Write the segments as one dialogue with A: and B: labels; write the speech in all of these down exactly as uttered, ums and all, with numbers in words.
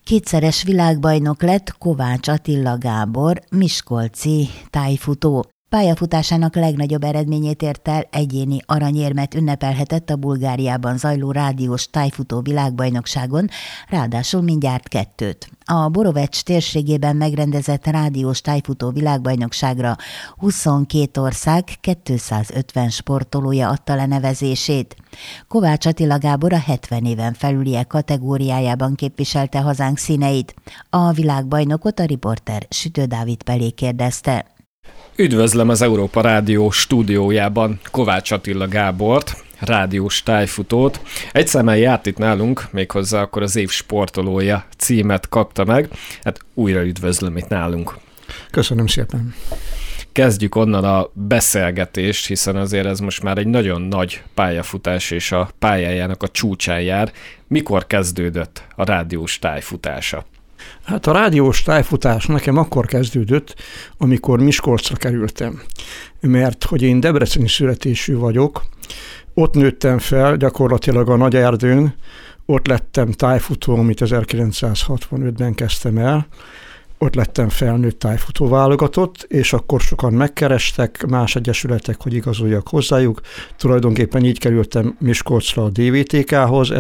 A: Kétszeres világbajnok lett Kovács Attila Gábor, miskolci tájfutó. Pályafutásának legnagyobb eredményét ért el, egyéni aranyérmet ünnepelhetett a Bulgáriában zajló rádiós tájfutó világbajnokságon, ráadásul mindjárt kettőt. A Borovecs térségében megrendezett rádiós tájfutó világbajnokságra huszonkét ország kétszázötven sportolója adta le nevezését. Kovács Attila Gábor a hetven éven felüliek kategóriájában képviselte hazánk színeit. A világbajnokot a riporter Sütő Dávid Pelé kérdezte.
B: Üdvözlöm az Európa Rádió stúdiójában Kovács Attila Gábort, rádiós tájfutót. Egy szemmel járt itt nálunk, méghozzá akkor az év sportolója címet kapta meg. Hát újra üdvözlöm itt nálunk.
C: Köszönöm szépen.
B: Kezdjük onnan a beszélgetést, hiszen azért ez most már egy nagyon nagy pályafutás, és a pályájának a csúcsán jár. Mikor kezdődött a rádiós tájfutása?
C: Hát a rádiós tájfutás nekem akkor kezdődött, amikor Miskolcra kerültem. Mert hogy én debreceni születésű vagyok, ott nőttem fel gyakorlatilag a Nagyerdőn, ott lettem tájfutó, amit ezerkilencszázhatvanötben kezdtem el, ott lettem felnőtt tájfutó válogatott, és akkor sokan megkerestek, más egyesületek, hogy igazoljak hozzájuk. Tulajdonképpen így kerültem Miskolcra a dé vé té ká-hoz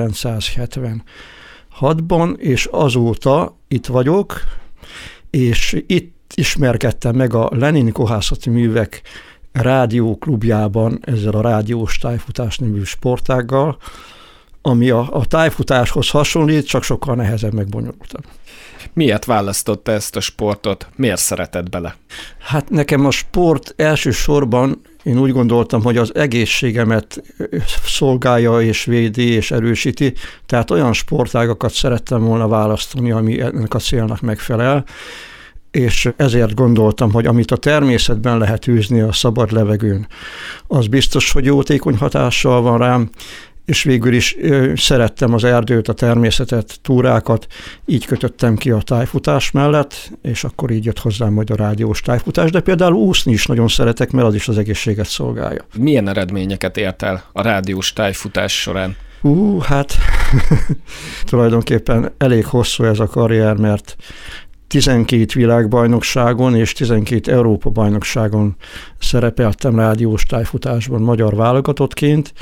C: ezerkilencszázhetvenhatban, és azóta itt vagyok, és itt ismerkedtem meg a Lenin Kohászati Művek rádióklubjában ezzel a rádiós tájfutás nevű sportággal, ami a, a tájfutáshoz hasonlít, csak sokkal nehezebb, meg bonyolultabb.
B: Miért választotta ezt a sportot? Miért szeretett bele?
C: Hát nekem a sport elsősorban én úgy gondoltam, hogy az egészségemet szolgálja és védi és erősíti, tehát olyan sportágakat szerettem volna választani, ami ennek a célnak megfelel, és ezért gondoltam, hogy amit a természetben lehet űzni a szabad levegőn, az biztos, hogy jótékony hatással van rám, és végül is ö, szerettem az erdőt, a természetet, túrákat, így kötöttem ki a tájfutás mellett, és akkor így jött hozzám majd a rádiós tájfutás, de például úszni is nagyon szeretek, mert az is az egészséget szolgálja.
B: Milyen eredményeket ért el a rádiós tájfutás során?
C: Ú, hát tulajdonképpen elég hosszú ez a karrier, mert tizenkét világbajnokságon és tizenkét Európa-bajnokságon szerepeltem rádiós tájfutásban magyar válogatottként,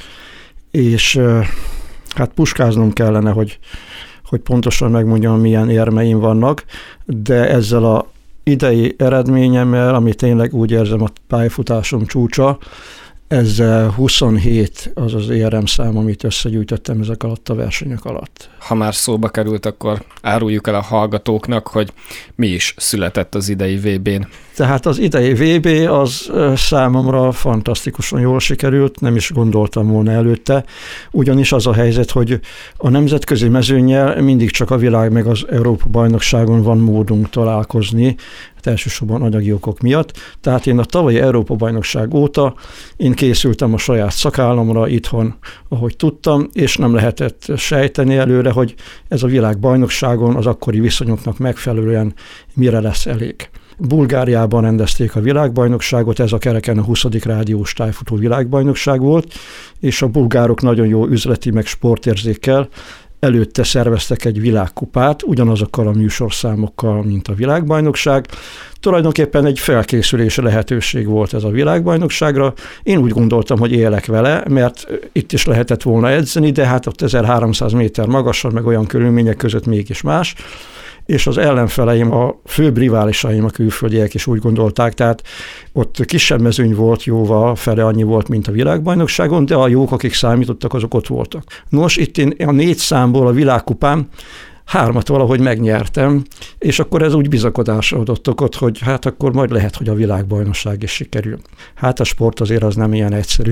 C: és hát puskáznom kellene, hogy, hogy pontosan megmondjam, milyen érmeim vannak, de ezzel az idei eredményemmel, ami tényleg úgy érzem a pályafutásom csúcsa, ezzel huszonhét az az éremszám, amit összegyűjtöttem ezek alatt a versenyek alatt.
B: Ha már szóba került, akkor áruljuk el a hallgatóknak, hogy mi is született az idei vé bén.
C: Tehát az idei vé bé az számomra fantasztikusan jól sikerült, nem is gondoltam volna előtte, ugyanis az a helyzet, hogy a nemzetközi mezőnnyel mindig csak a világ meg az Európa-bajnokságon van módunk találkozni, hát elsősorban anyagi okok miatt. Tehát én a tavalyi Európa-bajnokság óta én készültem a saját szakállamra itthon, ahogy tudtam, és nem lehetett sejteni előre, hogy ez a világbajnokságon az akkori viszonyoknak megfelelően mire lesz elég. Bulgáriában rendezték a világbajnokságot, ez a kereken a huszadik rádiós tájfutó világbajnokság volt, és a bulgárok nagyon jó üzleti meg sportérzékkel előtte szerveztek egy világkupát, ugyanazokkal a műsorszámokkal, mint a világbajnokság. Tulajdonképpen egy felkészülési lehetőség volt ez a világbajnokságra. Én úgy gondoltam, hogy élek vele, mert itt is lehetett volna edzeni, de hát ott ezerháromszáz méter magasan, meg olyan körülmények között mégis más. És az ellenfeleim, a főbb riválisaim, a külföldiek is úgy gondolták, tehát ott kisebb mezőny volt, jóval fele annyi volt, mint a világbajnokságon, de a jók, akik számítottak, azok ott voltak. Nos, itt én a négy számból a világkupám hármat valahogy megnyertem, és akkor ez úgy bizakodásra adott okot, hogy hát akkor majd lehet, hogy a világbajnokság is sikerül. Hát a sport azért az nem ilyen egyszerű.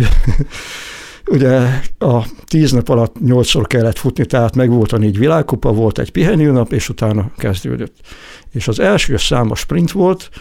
C: Ugye a tíz nap alatt nyolcszor kellett futni, tehát meg volt a négy világkupa, volt egy pihenőnap, és utána kezdődött. És az első szám a sprint volt,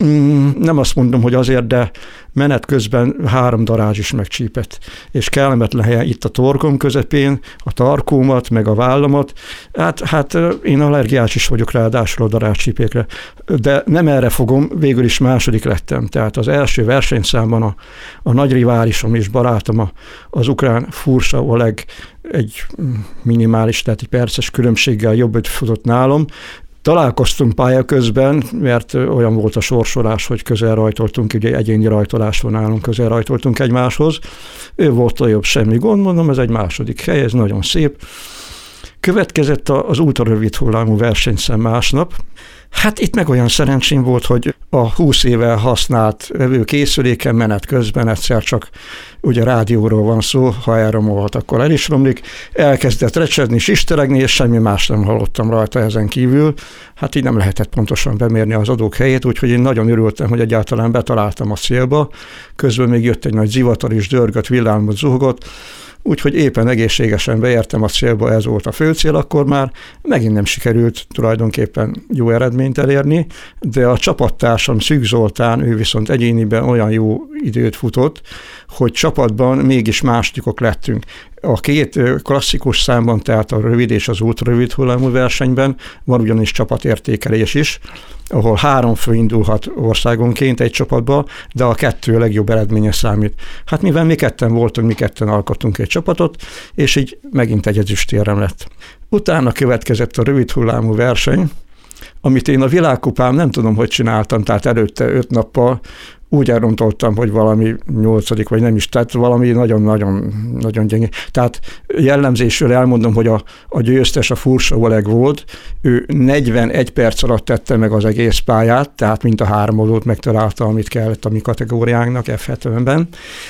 C: Mm, nem azt mondom, hogy azért, de menet közben három darázs is megcsípett, és kellemetlen helyen itt a torkom közepén, a tarkómat, meg a vállamat. Hát, hát én allergiás is vagyok ráadásul a darázscsípékre, de nem erre fogom, végül is második lettem. Tehát az első versenyszámban a, a nagy riválisom és barátom, az ukrán Fursa Oleg egy minimális, tehát egy perces különbséggel jobbet futott nálam. Találkoztunk pálya közben, mert olyan volt a sorsolás, hogy közel rajtoltunk, ugye egyéni rajtolás van nálunk, közel rajtoltunk egymáshoz. Ő volt a jobb, semmi gond, mondom, ez egy második hely, ez nagyon szép. Következett az ultrarövid hullámú versenyszám másnap. Hát itt meg olyan szerencsém volt, hogy a húsz éve használt vevőkészüléken menet közben egyszer csak, ugye rádióról van szó, ha elromolhat, akkor el is romlik, elkezdett recsedni, sisteregni, és semmi más nem hallottam rajta ezen kívül. Hát így nem lehetett pontosan bemérni az adók helyét, úgyhogy én nagyon örültem, hogy egyáltalán betaláltam a célba. Közben még jött egy nagy zivatar is, dörgött, villámot, zuhogott. Úgyhogy éppen egészségesen beértem a célba, ez volt a fő cél, akkor már megint nem sikerült tulajdonképpen jó eredményt elérni, de a csapattársam Szűk Zoltán, ő viszont egyéniben olyan jó időt futott, hogy csapatban mégis másodikok lettünk. A két klasszikus számban, tehát a rövid és az ultrarövid hullámú versenyben van ugyanis csapatértékelés is, ahol három fő indulhat országonként egy csapatba, de a kettő legjobb eredménye számít. Hát mivel mi ketten voltunk, mi ketten alkottunk egy csapatot, és így megint egy ezüstérem lett. Utána következett a rövid hullámú verseny, amit én a világkupám nem tudom, hogy csináltam, tehát előtte öt nappal úgy elrontoltam, hogy valami nyolcadik, vagy nem is, tehát valami nagyon-nagyon nagyon gyenge. Tehát jellemzésről elmondom, hogy a, a győztes a Fursa Oleg volt, ő negyvenegy perc alatt tette meg az egész pályát, tehát mint a három oldót megtalálta, amit kellett a mi kategóriánknak ef hetvenben.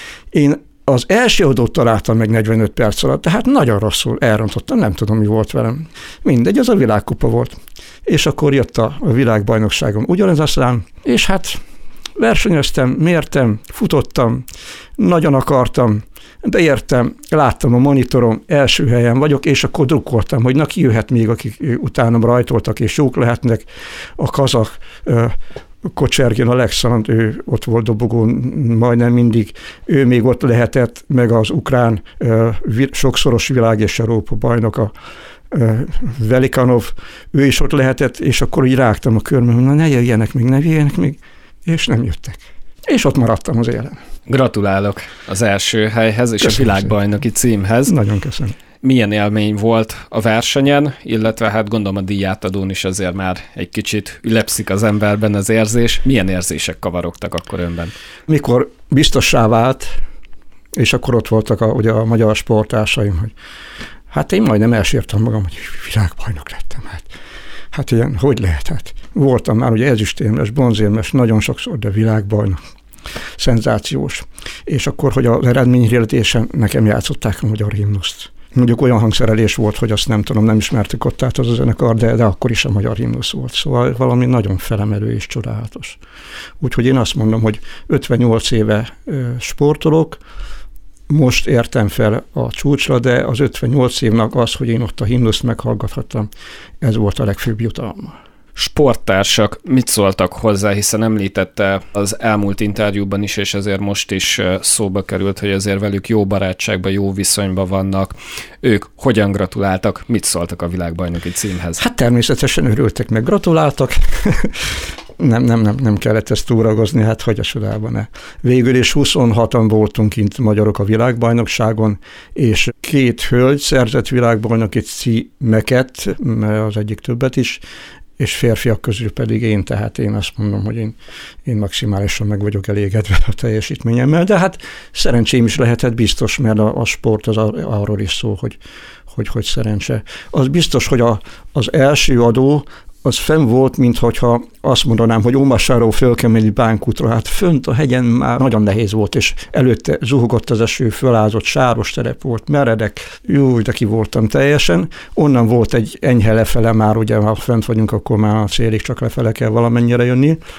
C: Én az első oldót találtam meg negyvenöt perc alatt, tehát nagyon rosszul elrontottam, nem tudom, mi volt velem. Mindegy, az a világkupa volt. És akkor jött a világbajnokságon ugyanez a szám, és hát versenyeztem, mértem, futottam, nagyon akartam, beértem, láttam a monitoron, első helyen vagyok, és akkor drukkoltam, hogy na ki jöhet még, akik utánam rajtoltak, és jók lehetnek. A kazak Kocsergin Alexand, ő ott volt dobogón majdnem mindig, ő még ott lehetett, meg az ukrán sokszoros világ és Európa bajnoka, Velikanov, ő is ott lehetett, és akkor így rágtam a körmön, hogy na ne jöjjenek még, ne jöjjenek még, és nem jöttek. És ott maradtam az élen.
B: Gratulálok az első helyhez és köszönöm a világbajnoki címhez.
C: Nagyon köszönöm.
B: Milyen élmény volt a versenyen, illetve hát gondolom a díjátadón is azért már egy kicsit ülepszik az emberben az érzés. Milyen érzések kavarogtak akkor önben?
C: Mikor biztossá vált, és akkor ott voltak a, ugye a magyar sportársaim, hogy hát én majdnem elsírtam magam, hogy világbajnok lettem. Hát, hát ilyen, hogy lehet? Hát voltam már ugye ezüstérmes, bronzérmes, nagyon sokszor, de világbajnok. Szenzációs. És akkor, hogy az eredményhirdetésen nekem játszották a magyar himnuszt. Mondjuk olyan hangszerelés volt, hogy azt nem tudom, nem ismertük ott át az a zenekar, de, de akkor is a magyar himnusz volt. Szóval valami nagyon felemelő és csodálatos. Úgyhogy én azt mondom, hogy ötvennyolc éve sportolok, most értem fel a csúcsra, de az ötvennyolc évnek az, hogy én ott a himnuszt meghallgathattam, ez volt a legfőbb jutalma.
B: Sporttársak mit szóltak hozzá, hiszen említette az elmúlt interjúban is, és ezért most is szóba került, hogy azért velük jó barátságban, jó viszonyban vannak. Ők hogyan gratuláltak, mit szóltak a világbajnoki címhez?
C: Hát természetesen örültek, meg gratuláltak. Nem, nem, nem, nem kellett ezt túragozni, hát hogy a sodában ne. Végül is huszonhatan voltunk kint magyarok a világbajnokságon, és két hölgy szerzett világbajnoki címeket, az egyik többet is, és férfiak közül pedig én, tehát én azt mondom, hogy én, én maximálisan meg vagyok elégedve a teljesítményemmel, de hát szerencsém is lehetett biztos, mert a, a sport az arról is szól, hogy hogy, hogy szerencse. Az biztos, hogy a, az első adó az fenn volt, mintha azt mondanám, hogy Ómassáról föl kell menni Bánkútra, hát fönt a hegyen már nagyon nehéz volt, és előtte zuhogott az eső, fölázott, sáros terep volt, meredek, jó, de ki voltam teljesen. Onnan volt egy enyhe lefele már, ugye ha fent vagyunk, akkor már a célig csak lefele kell valamennyire jönni.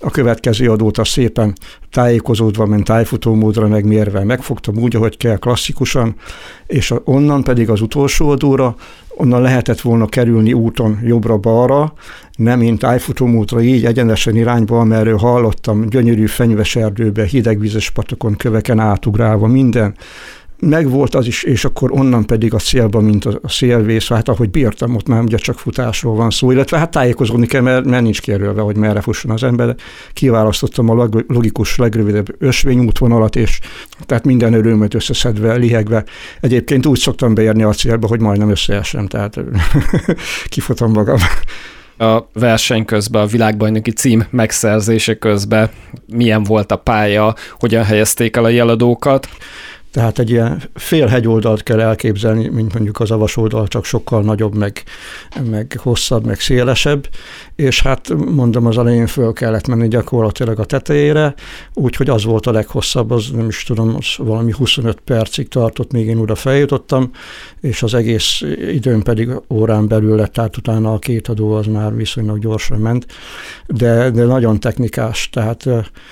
C: A következő adót a szépen tájékozódva, ment tájfutómódra megmérve megfogtam úgy, ahogy kell klasszikusan, és onnan pedig az utolsó adóra, onnan lehetett volna kerülni úton jobbra-balra, nem én tájfutómódra, így egyenesen irányba, amerről hallottam, gyönyörű fenyves erdőbe, hidegvízes patakon, köveken átugrálva, minden. Megvolt az is, és akkor onnan pedig a célba, mint a szélvész, hát ahogy bírtam, ott már ugye csak futásról van szó, illetve hát tájékozódni kell, mert, mert nincs kijelölve, hogy merre fusson az ember. Kiválasztottam a logikus, legrövidebb ösvényútvonalat, és tehát minden örömöt összeszedve, lihegve. Egyébként úgy szoktam beérni a célba, hogy majdnem összeesem, tehát kifutom magam.
B: A verseny közben, a világbajnoki cím megszerzése közben milyen volt a pálya, hogyan helyezték el a jeladókat?
C: Tehát egy ilyen fél hegyoldalt kell elképzelni, mint mondjuk az avas oldal, csak sokkal nagyobb, meg, meg hosszabb, meg szélesebb, és hát mondom, az elején föl kellett menni gyakorlatilag a tetejére, úgyhogy az volt a leghosszabb, az nem is tudom, az valami huszonöt percig tartott, még én oda feljutottam, és az egész időn pedig órán belül lett, tehát utána a két adó az már viszonylag gyorsan ment, de, de nagyon technikás, tehát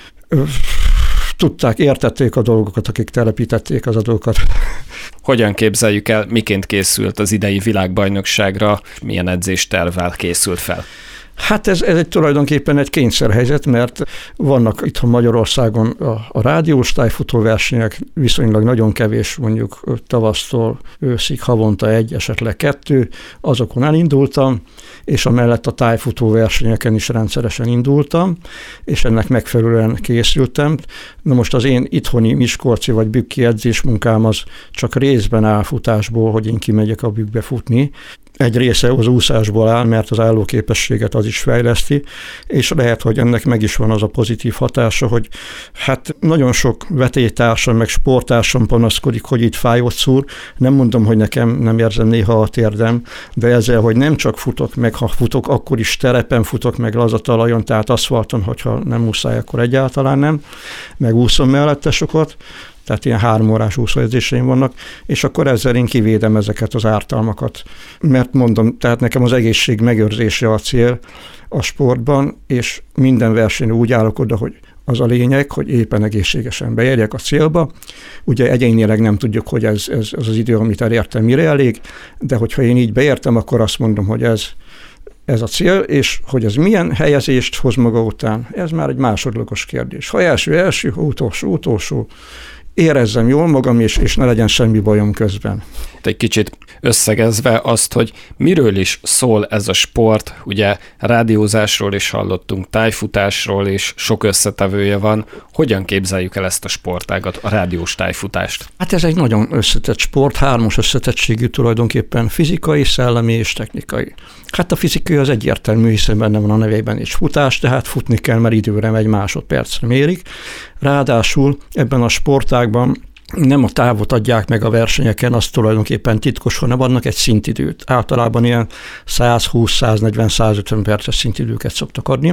C: tudták, értették a dolgokat, akik telepítették az adókat.
B: Hogyan képzeljük el, miként készült az idei világbajnokságra, milyen edzéstervvel készült fel?
C: Hát ez, ez egy tulajdonképpen egy kényszerhelyzet, mert vannak itthon Magyarországon a, a rádiós tájfutóversenyek, viszonylag nagyon kevés, mondjuk tavasztól őszig havonta egy, esetleg kettő, azokon elindultam, és amellett a tájfutóversenyeken is rendszeresen indultam, és ennek megfelelően készültem. Na most az én itthoni miskolci vagy bükki edzésmunkám az csak részben áll futásból, hogy én kimegyek a bükkbe futni. Egy része az úszásból áll, mert az állóképességet az is fejleszti, és lehet, hogy ennek meg is van az a pozitív hatása, hogy hát nagyon sok vetélytársam, meg sporttársam panaszkodik, hogy itt fáj, ott szúr. Nem mondom, hogy nekem nem érzem néha a térdem, de ezzel, hogy nem csak futok, meg ha futok, akkor is terepen futok, meg lazatalajon, tehát aszfalton, hogyha nem muszáj, akkor egyáltalán nem, meg úszom mellette sokat, tehát ilyen három órás úszóedzéseim vannak, és akkor ezzel én kivédem ezeket az ártalmakat. Mert mondom, tehát nekem az egészség megőrzése a cél a sportban, és minden versenyen úgy állok oda, hogy az a lényeg, hogy éppen egészségesen beérjek a célba. Ugye egyénileg nem tudjuk, hogy ez, ez az az idő, amit elértem, mire elég, de hogyha én így beértem, akkor azt mondom, hogy ez Ez a cél, és hogy ez milyen helyezést hoz maga után, ez már egy másodlagos kérdés. Ha első, első, ha utolsó, utolsó, érezzem jól magam, és, és ne legyen semmi bajom közben.
B: Egy kicsit összegezve azt, hogy miről is szól ez a sport, ugye rádiózásról is hallottunk, tájfutásról is, sok összetevője van. Hogyan képzeljük el ezt a sportágat, a rádiós tájfutást?
C: Hát ez egy nagyon összetett sport, hármas összetettségű tulajdonképpen, fizikai, szellemi és technikai. Hát a fizikai az egyértelmű, hiszen benne van a nevében is futás, tehát futni kell, mert időre egy másodpercre mérik. Ráadásul ebben a sportágban nem a távot adják meg a versenyeken, az tulajdonképpen titkos, hanem adnak egy szintidőt. Általában ilyen százhúsz, száznegyven, százötven perces szintidőket szoktak adni.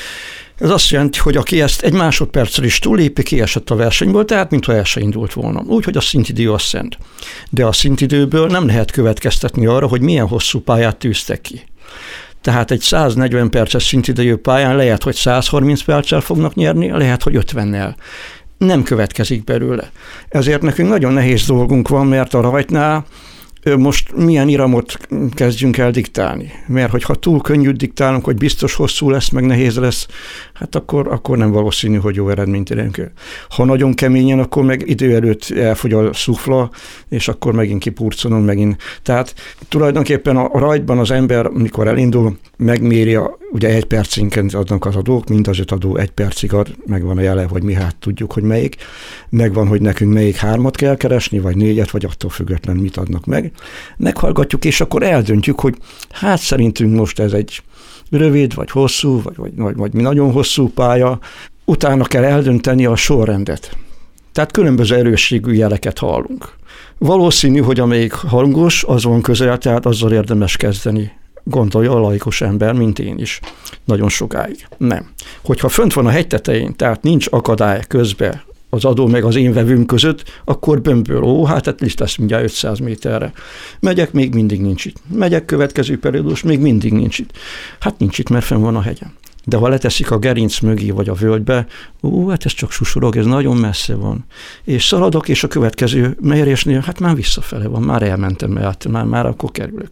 C: Ez azt jelenti, hogy aki ezt egy másodperccel is túllépi, kiesett a versenyből, tehát mintha el se indult volna. Úgyhogy a szintidő az szent. De a szintidőből nem lehet következtetni arra, hogy milyen hosszú pályát tűztek ki. Tehát egy száznegyven perces szintidejű pályán lehet, hogy százharminc perccel fognak nyerni, lehet, hogy ötvennel. Nem következik belőle. Ezért nekünk nagyon nehéz dolgunk van, mert a rajtnál most milyen iramot kezdjünk el diktálni. Mert hogyha túl könnyű diktálunk, hogy biztos hosszú lesz, meg nehéz lesz, hát akkor, akkor nem valószínű, hogy jó eredményt érünk el. Ha nagyon keményen, akkor meg idő előtt elfogy a szufla, és akkor megint kipurcolom, megint. Tehát tulajdonképpen a rajtban az ember, amikor elindul, megméri, a, ugye egy percinként adnak az adók, mind az öt adó egy percig ad, megvan a jele, hogy mi hát tudjuk, hogy melyik, megvan, hogy nekünk melyik hármat kell keresni, vagy négyet, vagy attól független mit adnak meg. Meghallgatjuk, és akkor eldöntjük, hogy hát szerintünk most ez egy rövid, vagy hosszú, vagy, vagy, vagy, vagy nagyon hosszú pálya. Utána kell eldönteni a sorrendet. Tehát különböző erősségű jeleket hallunk. Valószínű, hogy amelyik hangos, az van közel, tehát azzal érdemes kezdeni. Gondolja a laikus ember, mint én is. Nagyon sokáig. Nem. Hogyha fönt van a hegy tetején, tehát nincs akadály közben, az adó meg az én vevőm között, akkor bömböl, ó, hát ez is lesz mindjárt ötszáz méterre. Megyek, még mindig nincs itt. Megyek, következő periódus, még mindig nincs itt. Hát nincs itt, mert fenn van a hegyen. De ha leteszik a gerinc mögé vagy a völgybe, ú, hát ez csak susorog, ez nagyon messze van. És szaladok, és a következő mérésnél, hát már visszafele van, már elmentem, hát már, már akkor kerülök.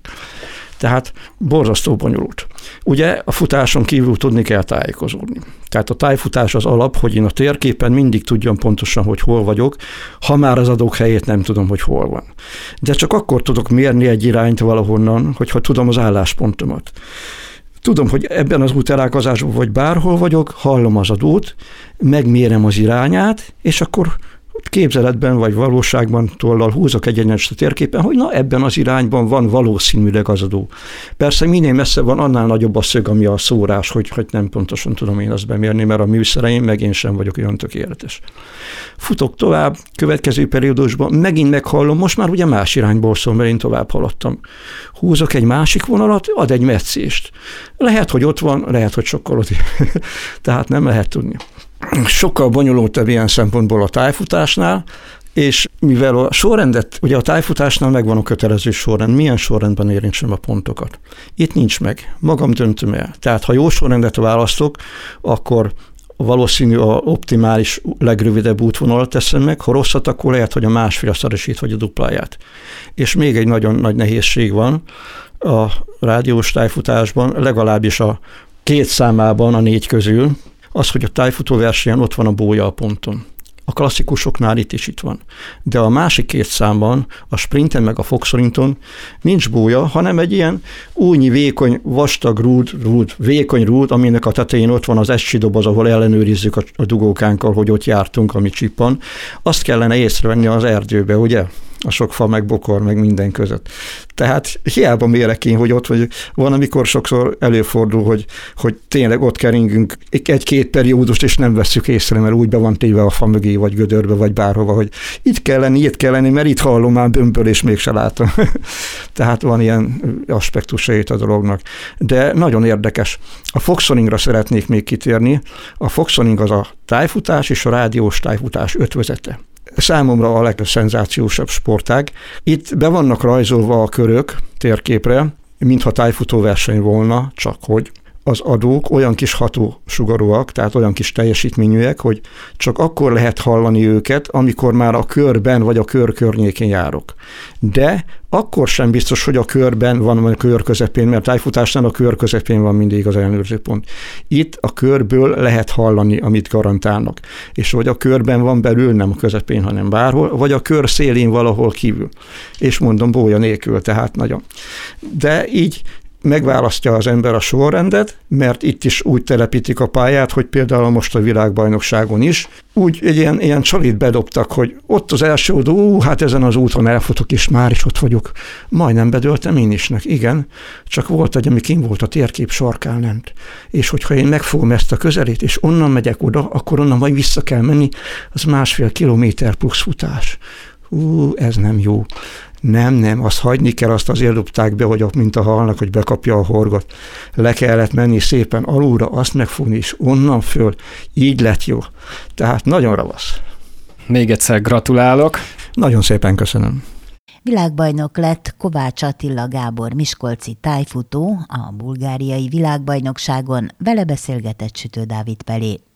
C: Tehát borzasztó bonyolult. Ugye a futáson kívül tudni kell tájékozódni. Tehát a tájfutás az alap, hogy én a térképen mindig tudjam pontosan, hogy hol vagyok, ha már az adók helyét nem tudom, hogy hol van. De csak akkor tudok mérni egy irányt valahonnan, hogyha tudom az álláspontomat. Tudom, hogy ebben az útelágazásban vagy bárhol vagyok, hallom az adót, megmérem az irányát, és akkor képzeletben vagy valóságban tollal húzok egy egyenest a térképen, hogy na ebben az irányban van valószínűleg az adó. Persze minél messze van, annál nagyobb a szög, ami a szórás, hogy, hogy nem pontosan tudom én azt bemérni, mert a műszereim meg én sem vagyok olyan tökéletes. Futok tovább, következő periódusban megint meghallom, most már ugye más irányból szól, mert én tovább haladtam. Húzok egy másik vonalat, ad egy metszést. Lehet, hogy ott van, lehet, hogy sokkal ott. Tehát nem lehet tudni. Sokkal bonyolultabb ilyen szempontból a tájfutásnál, és mivel a sorrendet, ugye a tájfutásnál megvan a kötelező sorrend, milyen sorrendben érintsem a pontokat. Itt nincs meg, magam döntöm el. Tehát ha jó sorrendet választok, akkor valószínű a optimális, legrövidebb útvonalat teszem meg, ha rosszat, akkor lehet, hogy a másfélszeresét vagy a dupláját. És még egy nagyon nagy nehézség van a rádiós tájfutásban, legalábbis a két számában a négy közül, az, hogy a tájfutóversenyen ott van a bója a ponton. A klasszikusoknál itt is itt van. De a másik két számban, a sprinten meg a foxorinton nincs bója, hanem egy ilyen újnyi vékony, vastag rúd, rúd, vékony rúd, aminek a tetején ott van az essi doboz, ahol ellenőrizzük a, a dugókánkkal, hogy ott jártunk, ami csippan. Azt kellene észrevenni az erdőbe, ugye? A sok fa, meg bokor, meg minden között. Tehát hiába mérek én, hogy ott vagy. Van, amikor sokszor előfordul, hogy, hogy tényleg ott keringünk egy-két periódust, és nem vesszük észre, mert úgy be van téve a fa mögé, vagy gödörbe, vagy bárhova, hogy itt kell lenni, itt kell lenni, mert itt hallom már bömböl, és mégse látom. Tehát van ilyen aspektusa itt a dolognak. De nagyon érdekes. A foxoningra szeretnék még kitérni. A foxoning az a tájfutás és a rádiós tájfutás ötvözete. Számomra a legszenzációsabb sportág. Itt be vannak rajzolva a körök térképre, mintha tájfutóverseny volna, csak hogy az adók olyan kis hatósugarúak, tehát olyan kis teljesítményűek, hogy csak akkor lehet hallani őket, amikor már a körben vagy a kör környékén járok. De akkor sem biztos, hogy a körben van, vagy a kör közepén, mert tájfutásnál a kör közepén van mindig az ellenőrző pont. Itt a körből lehet hallani, amit garantálnak. És vagy a körben van belül, nem a közepén, hanem bárhol, vagy a kör szélén valahol kívül. És mondom, bója nélkül, tehát nagyon. De így megválasztja az ember a sorrendet, mert itt is úgy telepítik a pályát, hogy például most a világbajnokságon is, úgy egy ilyen, ilyen csalit bedobtak, hogy ott az első oldó, ú, hát ezen az úton elfutok, és már is ott vagyok. Majdnem bedöltem én isnek, igen, csak volt egy, ami kint volt a térkép sarkán lent. És hogyha én megfogom ezt a közelét, és onnan megyek oda, akkor onnan majd vissza kell menni, az másfél kilométer plusz futás. Ú, ez nem jó. Nem, nem, azt hagyni kell, azt azért dobták be, hogy mint a halnak, hogy bekapja a horgot. Le kellett menni szépen alulra, azt megfogni, és onnan föl. Így lett jó. Tehát nagyon ravasz.
B: Még egyszer gratulálok.
C: Nagyon szépen köszönöm.
A: Világbajnok lett Kovács Attila Gábor miskolci tájfutó a bulgáriai világbajnokságon, vele beszélgetett Sütő Dávid Pelé.